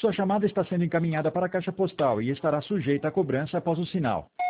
Sua chamada está sendo encaminhada para a caixa postal e estará sujeita a cobrança após o sinal.